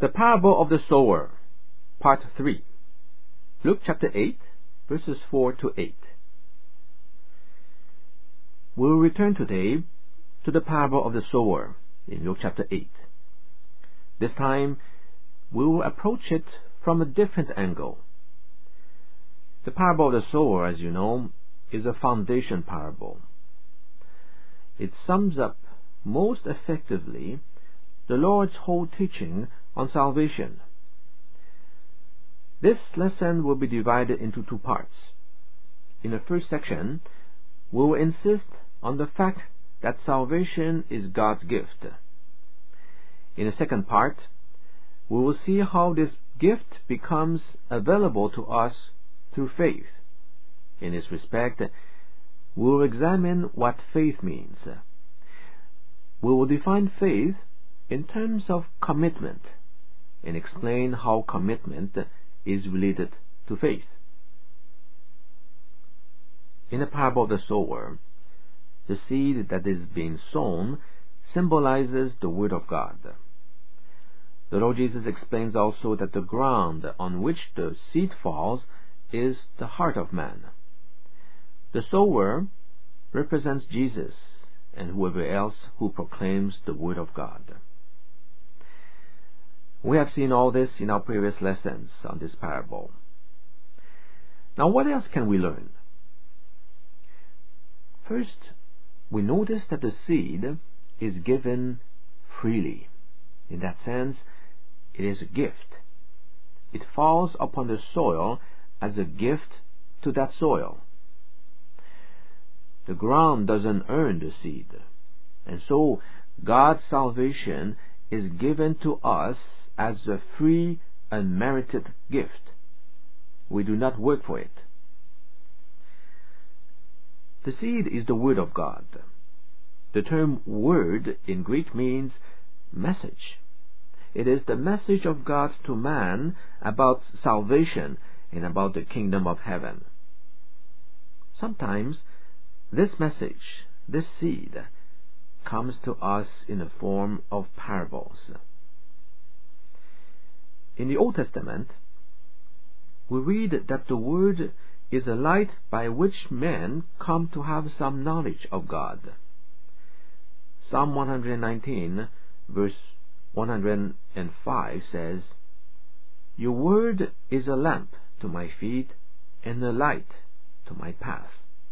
The Parable of the Sower, Part 3. Luke chapter 8, verses 4 to 8. We will return today to the Parable of the Sower in Luke chapter 8. This time, we will approach it from a different angle. The Parable of the Sower, as you know, is a foundation parable. It sums up most effectively the Lord's whole teaching on salvation. This lesson will be divided into two parts. In the first section, we will insist on the fact that salvation is God's gift. In the second part, we will see how this gift becomes available to us through faith. In this respect, we will examine what faith means. We will define faith in terms of commitment and explain how commitment is related to faith. In the parable of the sower, the seed that is being sown symbolizes the Word of God. The Lord Jesus explains also that the ground on which the seed falls is the heart of man. The sower represents Jesus and whoever else who proclaims the Word of God. We have seen all this in our previous lessons on this parable. Now, what else can we learn? First, we notice that the seed is given freely. In that sense, it is a gift. It falls upon the soil as a gift to that soil. The ground doesn't earn the seed, and so God's salvation is given to us as a free, unmerited gift. We do not work for it. The seed is the Word of God. The term word in Greek means message. It is the message of God to man about salvation and about the kingdom of heaven. Sometimes this message, this seed, comes to us in the form of parables. In the Old Testament, we read that the Word is a light by which men come to have some knowledge of God. Psalm 119, verse 105 says, "Your word is a lamp to my feet and a light to my path."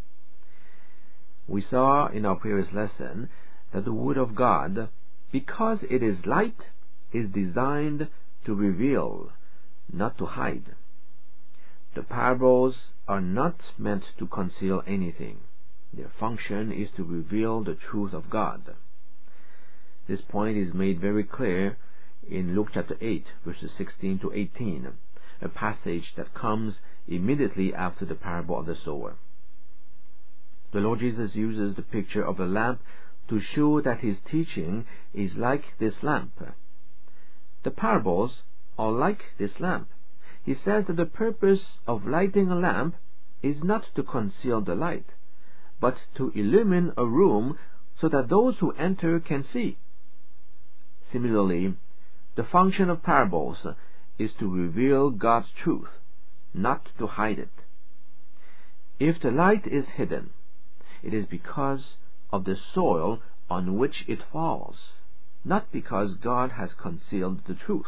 We saw in our previous lesson that the Word of God, because it is light, is designed to reveal, not to hide. The parables are not meant to conceal anything. Their function is to reveal the truth of God. This point is made very clear in Luke chapter 8, verses 16 to 18, a passage that comes immediately after the parable of the sower. The Lord Jesus uses the picture of a lamp to show that his teaching is like this lamp. The parables are like this lamp. He says that the purpose of lighting a lamp is not to conceal the light, but to illumine a room so that those who enter can see. Similarly, the function of parables is to reveal God's truth, not to hide it. If the light is hidden, it is because of the soil on which it falls, not because God has concealed the truth.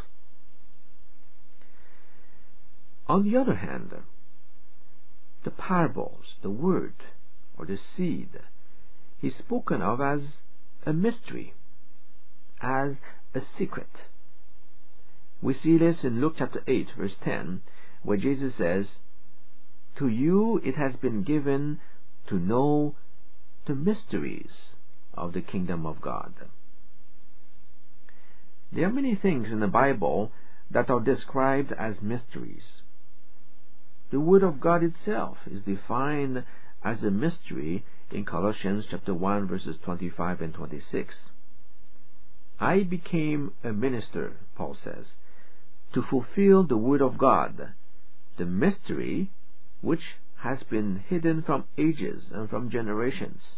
On the other hand, the parables, the word, or the seed, is spoken of as a mystery, as a secret. We see this in Luke chapter 8, verse 10, where Jesus says, "To you it has been given to know the mysteries of the kingdom of God." There are many things in the Bible that are described as mysteries. The Word of God itself is defined as a mystery in Colossians chapter 1, verses 25 and 26. "I became a minister," Paul says, "to fulfill the Word of God, the mystery which has been hidden from ages and from generations."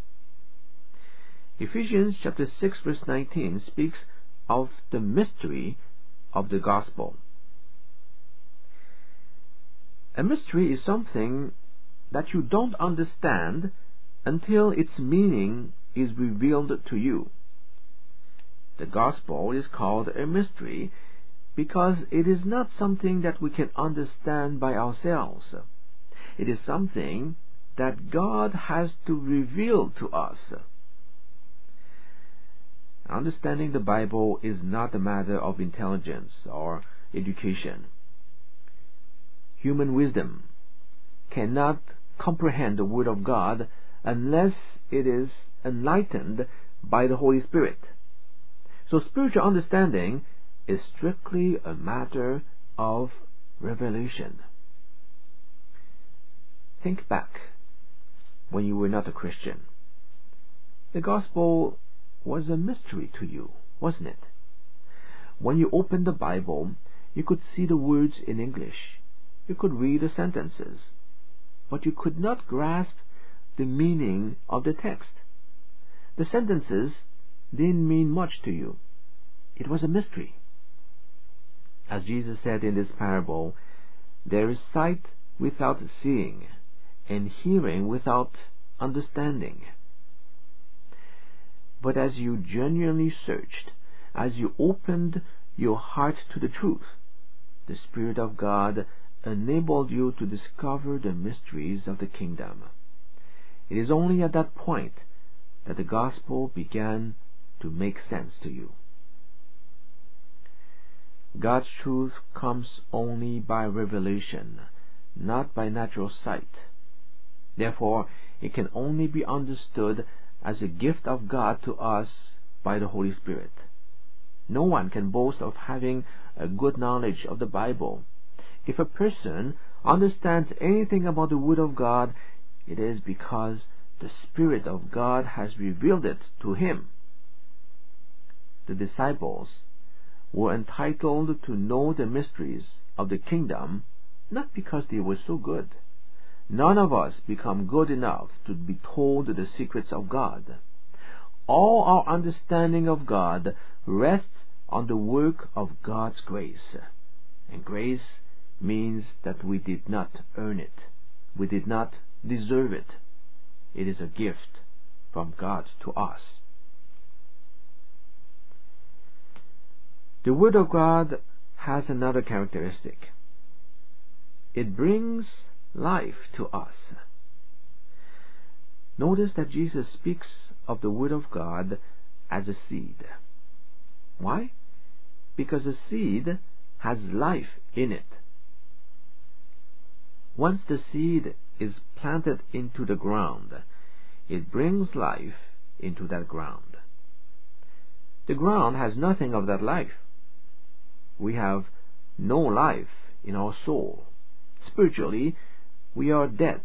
Ephesians chapter 6 verse 19 speaks of the mystery of the gospel. A mystery is something that you don't understand until its meaning is revealed to you. The gospel is called a mystery because it is not something that we can understand by ourselves. It is something that God has to reveal to us. Understanding the Bible is not a matter of intelligence or education. Human wisdom cannot comprehend the Word of God unless it is enlightened by the Holy Spirit. So spiritual understanding is strictly a matter of revelation. Think back when you were not a Christian. The gospel was a mystery to you, wasn't it? When you opened the Bible, you could see the words in English. You could read the sentences, but you could not grasp the meaning of the text. The sentences didn't mean much to you. It was a mystery. As Jesus said in this parable, there is sight without seeing, and hearing without understanding. But as you genuinely searched, as you opened your heart to the truth, the Spirit of God enabled you to discover the mysteries of the kingdom. It is only at that point that the gospel began to make sense to you. God's truth comes only by revelation, not by natural sight. Therefore, it can only be understood as a gift of God to us by the Holy Spirit. No one can boast of having a good knowledge of the Bible. If a person understands anything about the Word of God, it is because the Spirit of God has revealed it to him. The disciples were entitled to know the mysteries of the kingdom, not because they were so good. None of us become good enough to be told the secrets of God. All our understanding of God rests on the work of God's grace. And grace means that we did not earn it. We did not deserve it. It is a gift from God to us. The Word of God has another characteristic. It brings life to us. Notice that Jesus speaks of the Word of God as a seed. Why? Because a seed has life in it. Once the seed is planted into the ground, it brings life into that ground. The ground has nothing of that life. We have no life in our soul. Spiritually, we are dead.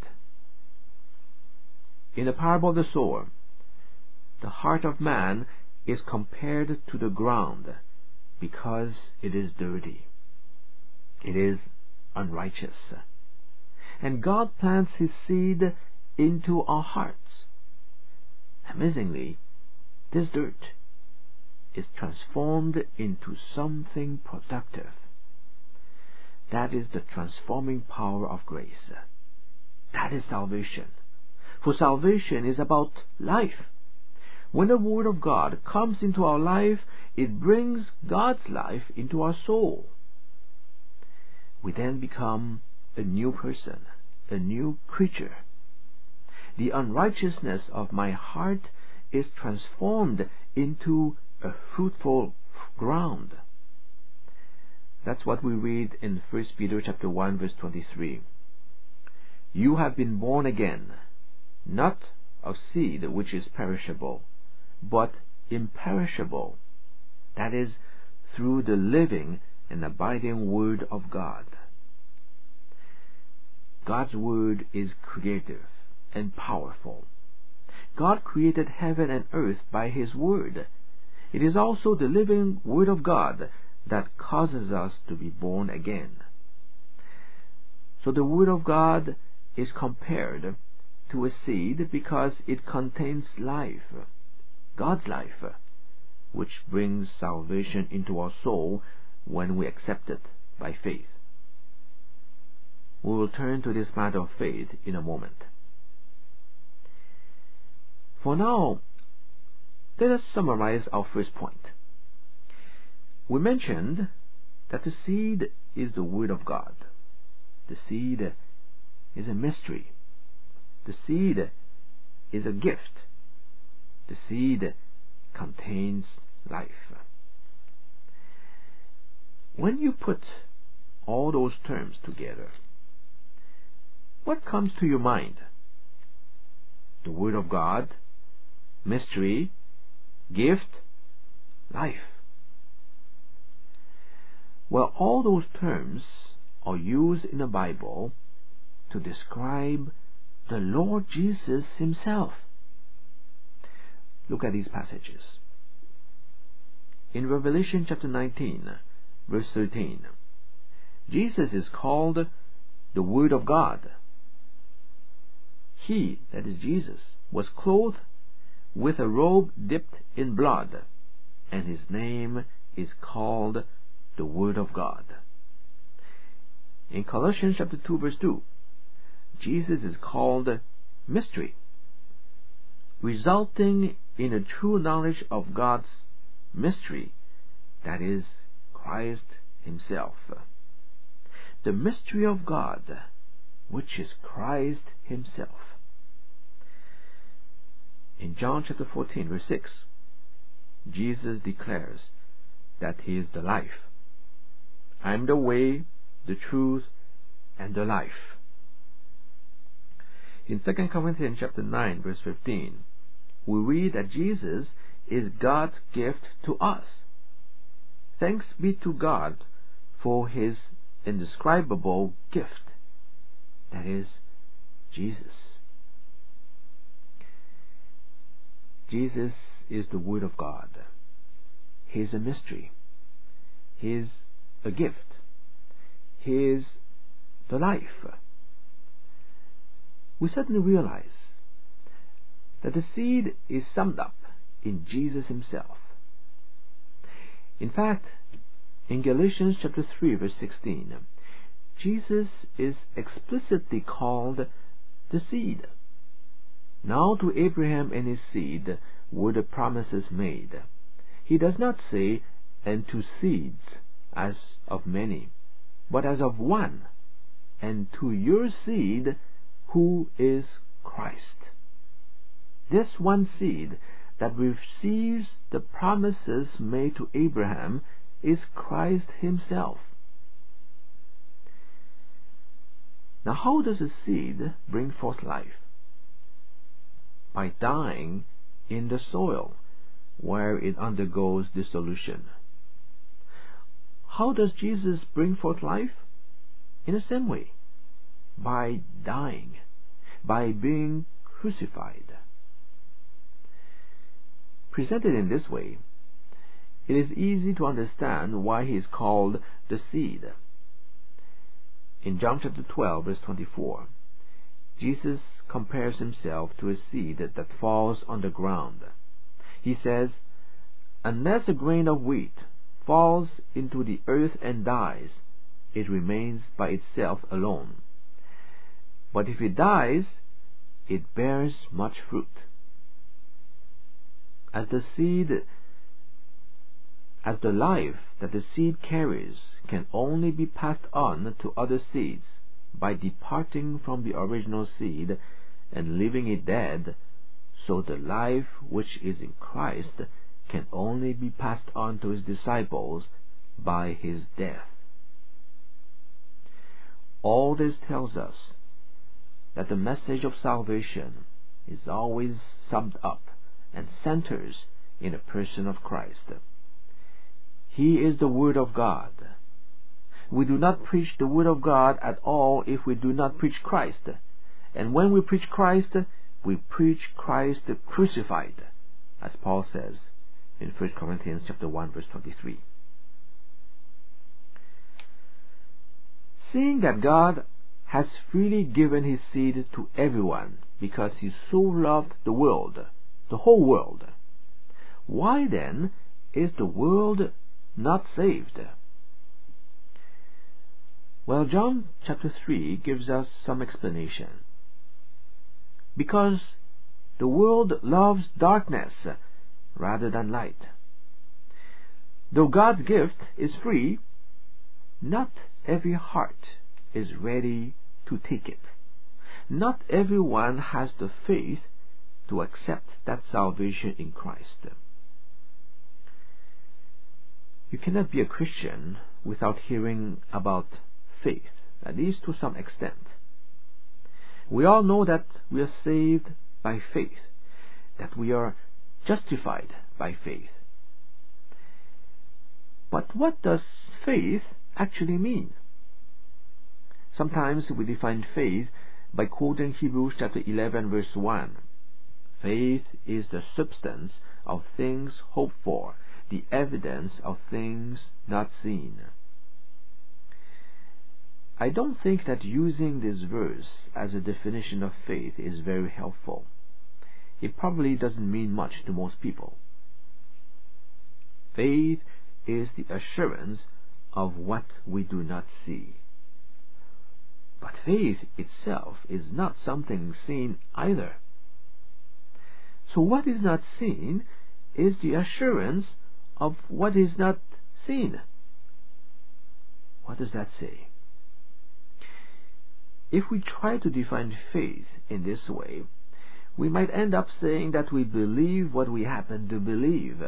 In the parable of the sower, the heart of man is compared to the ground because it is dirty. It is unrighteous. And God plants His seed into our hearts. Amazingly, this dirt is transformed into something productive. That is the transforming power of grace. That is salvation. For salvation is about life. When the Word of God comes into our life, it brings God's life into our soul. We then become a new person, a new creature. The unrighteousness of my heart is transformed into a fruitful ground. That's what we read in 1 Peter chapter 1 verse 23. You have been born again, not of seed which is perishable, but imperishable, that is, through the living and abiding Word of God. God's Word is creative and powerful. God created heaven and earth by His Word. It is also the living Word of God that causes us to be born again. So the Word of God is compared to a seed because it contains life, God's life, which brings salvation into our soul when we accept it by faith. We will turn to this matter of faith in a moment. For now, let us summarize our first point. We mentioned that the seed is the Word of God. The seed is a mystery. The seed is a gift. The seed contains life. When you put all those terms together, what comes to your mind? The Word of God, mystery, gift, life. Well, all those terms are used in the Bible to describe the Lord Jesus Himself. Look at these passages. In Revelation chapter 19, verse 13, Jesus is called the Word of God. He, that is Jesus, was clothed with a robe dipped in blood, and His name is called the Word of God. In Colossians chapter 2, verse 2, Jesus is called mystery, resulting in a true knowledge of God's mystery, that is, Christ Himself. The mystery of God, which is Christ Himself. In John chapter 14, verse 6, Jesus declares that He is the life. I am the way, the truth, and the life. In 2 Corinthians chapter 9, verse 15, we read that Jesus is God's gift to us. Thanks be to God for His indescribable gift, that is, Jesus. Jesus is the Word of God. He is a mystery. He is a gift. He is the life. We certainly realize that the seed is summed up in Jesus Himself. In fact, in Galatians chapter 3, verse 16, Jesus is explicitly called the seed. Now to Abraham and his seed were the promises made. He does not say, and to seeds, as of many, but as of one, and to your seed, who is Christ. This one seed that receives the promises made to Abraham is Christ Himself. Now, how does a seed bring forth life? By dying in the soil, where it undergoes dissolution. How does Jesus bring forth life? In the same way, by dying, by being crucified. Presented in this way, it is easy to understand why He is called the seed. In John chapter 12, verse 24, Jesus compares Himself to a seed that falls on the ground. He says, unless a grain of wheat falls into the earth and dies, it remains by itself alone. But if it dies, it bears much fruit. As the life that the seed carries can only be passed on to other seeds by departing from the original seed and leaving it dead, so the life which is in Christ can only be passed on to His disciples by His death. All this tells us that the message of salvation is always summed up and centers in the person of Christ. He is the Word of God. We do not preach the Word of God at all if we do not preach Christ. And when we preach Christ, we preach Christ crucified, as Paul says in 1 Corinthians chapter 1, verse 23. Seeing that God has freely given His seed to everyone because He so loved the world, the whole world, why then is the world not saved? Well, John chapter 3 gives us some explanation. Because the world loves darkness rather than light. Though God's gift is free, not every heart is ready to take it. Not everyone has the faith to accept that salvation in Christ. You cannot be a Christian without hearing about faith, at least to some extent. We all know that we are saved by faith, that we are justified by faith. But what does faith actually mean? Sometimes we define faith by quoting Hebrews chapter 11 verse 1. Faith is the substance of things hoped for, the evidence of things not seen. I don't think that using this verse as a definition of faith is very helpful. It probably doesn't mean much to most people. Faith is the assurance of what we do not see. But faith itself is not something seen either. So what is not seen is the assurance of what is not seen. What does that say? If we try to define faith in this way, we might end up saying that we believe what we happen to believe.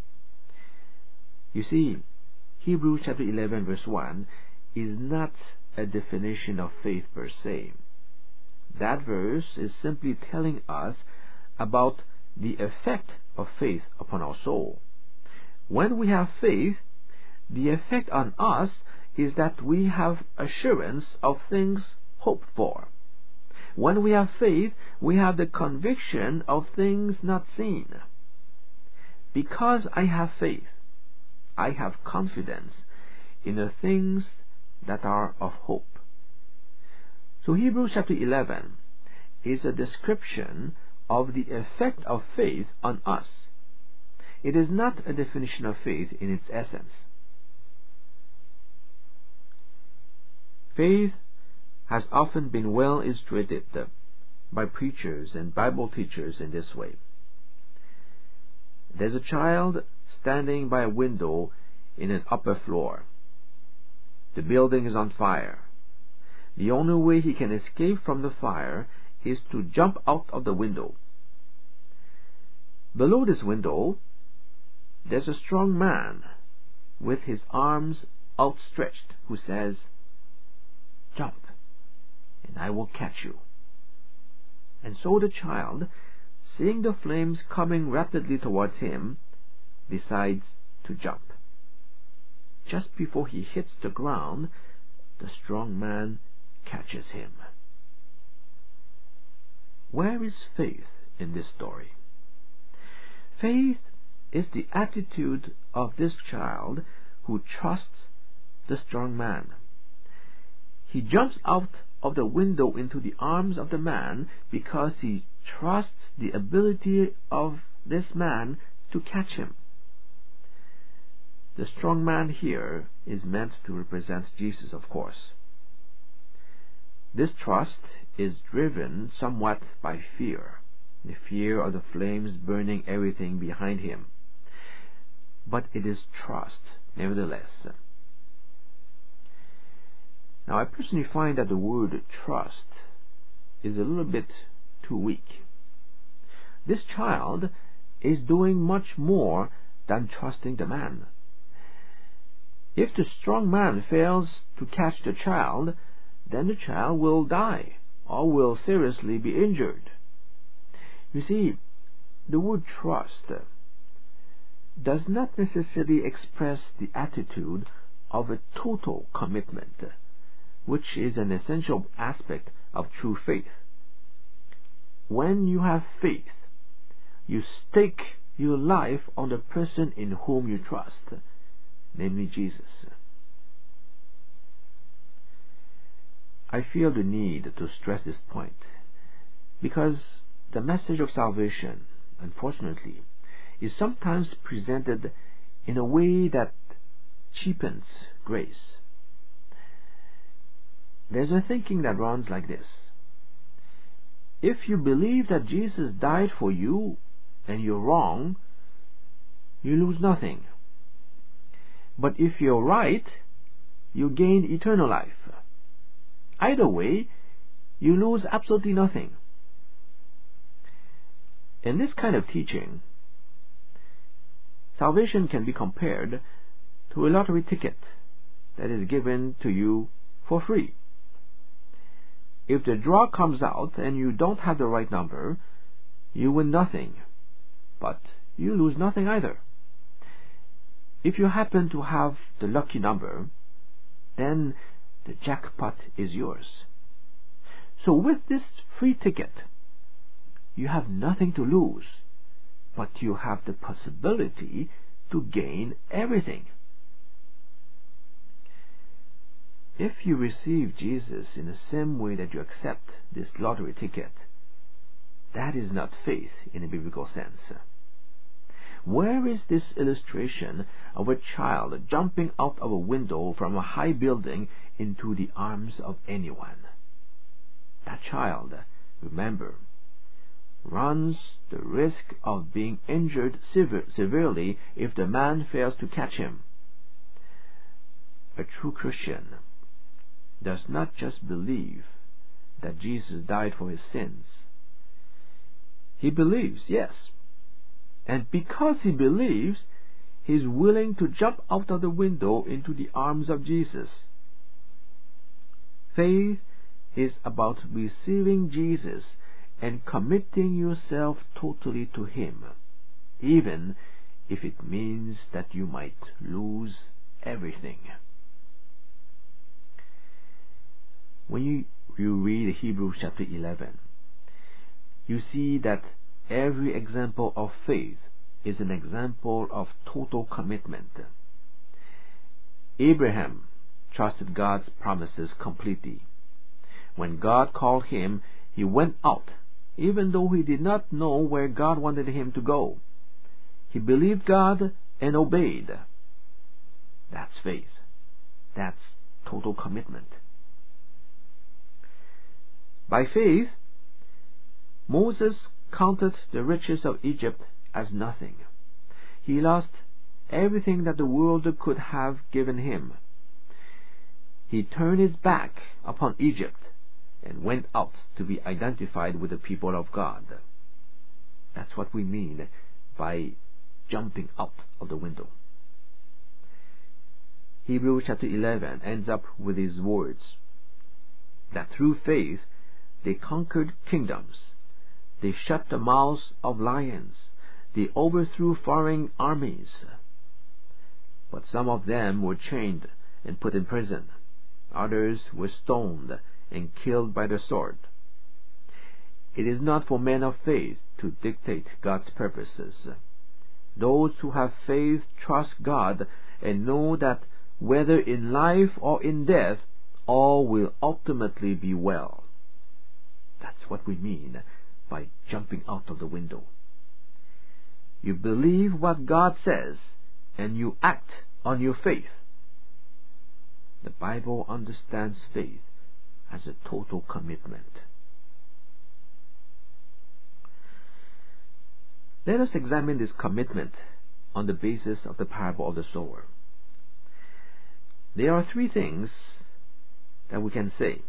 You see, Hebrews chapter 11 verse 1 is not a definition of faith per se. That verse is simply telling us about the effect of faith upon our soul. When we have faith, the effect on us is that we have assurance of things hoped for. When we have faith, we have the conviction of things not seen. Because I have faith, I have confidence in the things that are of hope. So Hebrews chapter 11 is a description of the effect of faith on us. It is not a definition of faith in its essence. Faith has often been well illustrated by preachers and Bible teachers in this way. There's a child standing by a window in an upper floor. The building is on fire. The only way he can escape from the fire is to jump out of the window. Below this window, there's a strong man with his arms outstretched who says, "Jump, and I will catch you." And so the child, seeing the flames coming rapidly towards him, decides to jump. Just before he hits the ground, the strong man catches him. Where is faith in this story? Faith is the attitude of this child who trusts the strong man. He jumps out of the window into the arms of the man because he trusts the ability of this man to catch him. The strong man here is meant to represent Jesus, of course. This trust is driven somewhat by fear, the fear of the flames burning everything behind him. But it is trust, nevertheless. Now, I personally find that the word trust is a little bit too weak. This child is doing much more than trusting the man. If the strong man fails to catch the child, then the child will die or will seriously be injured. You see, the word trust does not necessarily express the attitude of a total commitment, which is an essential aspect of true faith. When you have faith, you stake your life on the person in whom you trust, namely Jesus. I feel the need to stress this point because the message of salvation, unfortunately, is sometimes presented in a way that cheapens grace. There's a thinking that runs like this. If you believe that Jesus died for you and you're wrong, you lose nothing. But if you're right, you gain eternal life. Either way, you lose absolutely nothing. In this kind of teaching, salvation can be compared to a lottery ticket that is given to you for free. If the draw comes out and you don't have the right number, you win nothing, but you lose nothing either. If you happen to have the lucky number, then the jackpot is yours. So with this free ticket, you have nothing to lose, but you have the possibility to gain everything. If you receive Jesus in the same way that you accept this lottery ticket, that is not faith in a biblical sense. Where is this illustration of a child jumping out of a window from a high building into the arms of anyone? That child, remember, runs the risk of being injured severely if the man fails to catch him. A true Christian does not just believe that Jesus died for his sins. He believes, yes. And because he believes, he is willing to jump out of the window into the arms of Jesus. Faith is about receiving Jesus and committing yourself totally to him, even if it means that you might lose everything. When you read Hebrews chapter 11, you see that every example of faith is an example of total commitment. Abraham trusted God's promises completely. When God called him, he went out, even though he did not know where God wanted him to go. He believed God and obeyed. That's faith. That's total commitment. By faith, Moses counted the riches of Egypt as nothing. He lost everything that the world could have given him. He turned his back upon Egypt and went out to be identified with the people of God. That's what we mean by jumping out of the window. Hebrews chapter 11 ends up with these words, that through faith they conquered kingdoms, they shut the mouths of lions, they overthrew foreign armies. But some of them were chained and put in prison. Others were stoned and killed by the sword. It is not for men of faith to dictate God's purposes. Those who have faith trust God and know that whether in life or in death, all will ultimately be well. That's what we mean by jumping out of the window. You believe what God says and you act on your faith. The Bible understands faith as a total commitment. Let us examine this commitment on the basis of the parable of the sower. There are three things that we can say.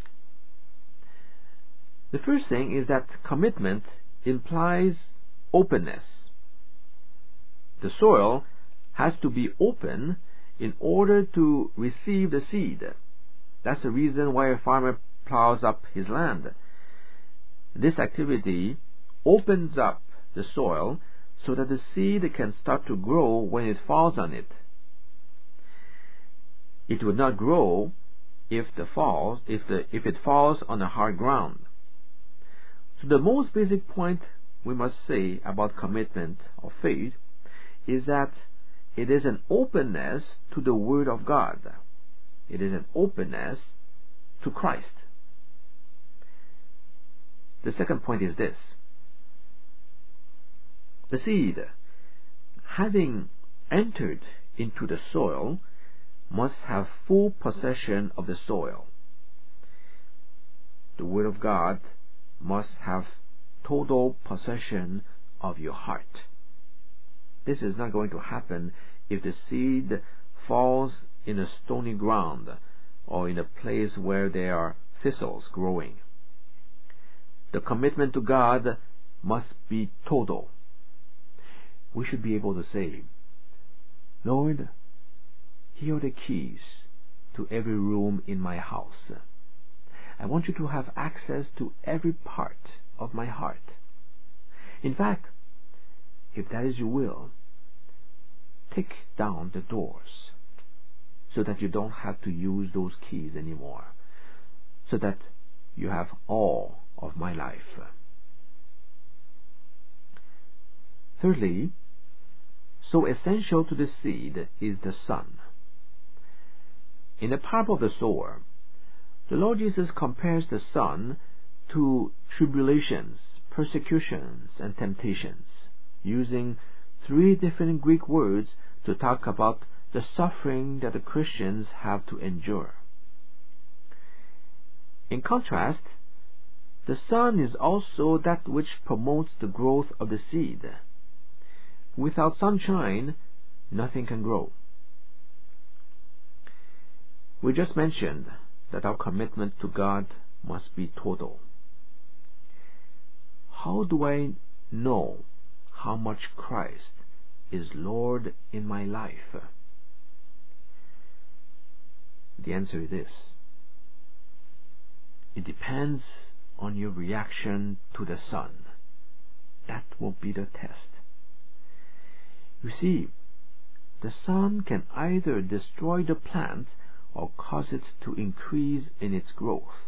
The first thing is that commitment implies openness. The soil has to be open in order to receive the seed. That's the reason why a farmer plows up his land. This activity opens up the soil so that the seed can start to grow when it falls on it. It would not grow if it falls on a hard ground. So the most basic point we must say about commitment of faith is that it is an openness to the Word of God. It is an openness to Christ. The second point is this. The seed, having entered into the soil, must have full possession of the soil. the Word of God must have total possession of your heart. This is not going to happen if the seed falls in a stony ground or in a place where there are thistles growing. The commitment to God must be total. We should be able to say, Lord, here are the keys to every room in my house. I want you to have access to every part of my heart. In fact, if that is your will, take down the doors so that you don't have to use those keys anymore, so that you have all of my life. Thirdly, so essential to the seed is the sun. In the parable of the sower, the Lord Jesus compares the sun to tribulations, persecutions, and temptations, using 3 different Greek words to talk about the suffering that the Christians have to endure. In contrast, the sun is also that which promotes the growth of the seed. Without sunshine, nothing can grow. We just mentioned that our commitment to God must be total. How do I know how much Christ is Lord in my life? The answer is this. It depends on your reaction to the sun. That will be the test. You see, the sun can either destroy the plant or cause it to increase in its growth.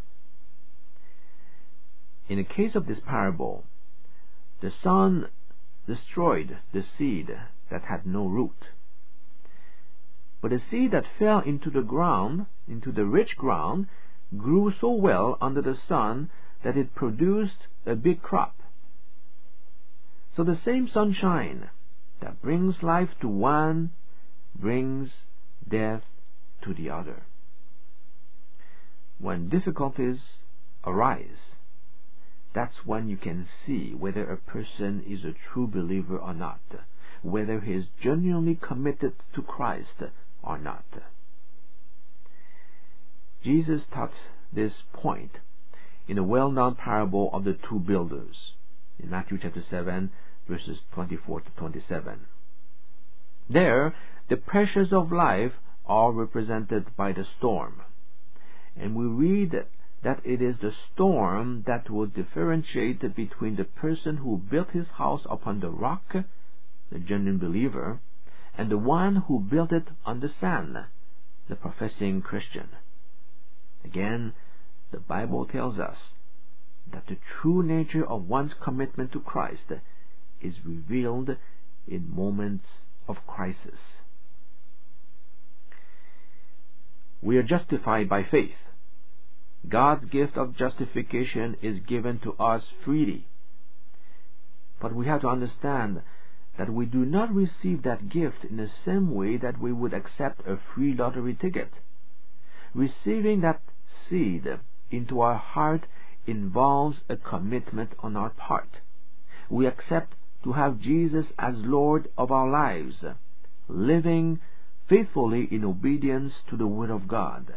In the case of this parable, the sun destroyed the seed that had no root. But the seed that fell into the ground, into the rich ground, grew so well under the sun that it produced a big crop. So the same sunshine that brings life to one brings death to the other. When difficulties arise, that's when you can see whether a person is a true believer or not, whether he is genuinely committed to Christ or not. Jesus taught this point in a well-known parable of the 2 builders in Matthew chapter 7, verses 24 to 27. There, the pressures of life are represented by the storm, and we read that it is the storm that will differentiate between the person who built his house upon the rock, the genuine believer, and the one who built it on the sand, the professing Christian. Again, the Bible tells us that the true nature of one's commitment to Christ is revealed in moments of crisis. We are justified by faith. God's gift of justification is given to us freely. But we have to understand that we do not receive that gift in the same way that we would accept a free lottery ticket. Receiving that seed into our heart involves a commitment on our part. We accept to have Jesus as Lord of our lives, living faithfully in obedience to the Word of God.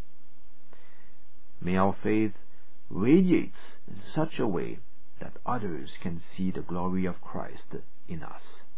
May our faith radiate in such a way that others can see the glory of Christ in us.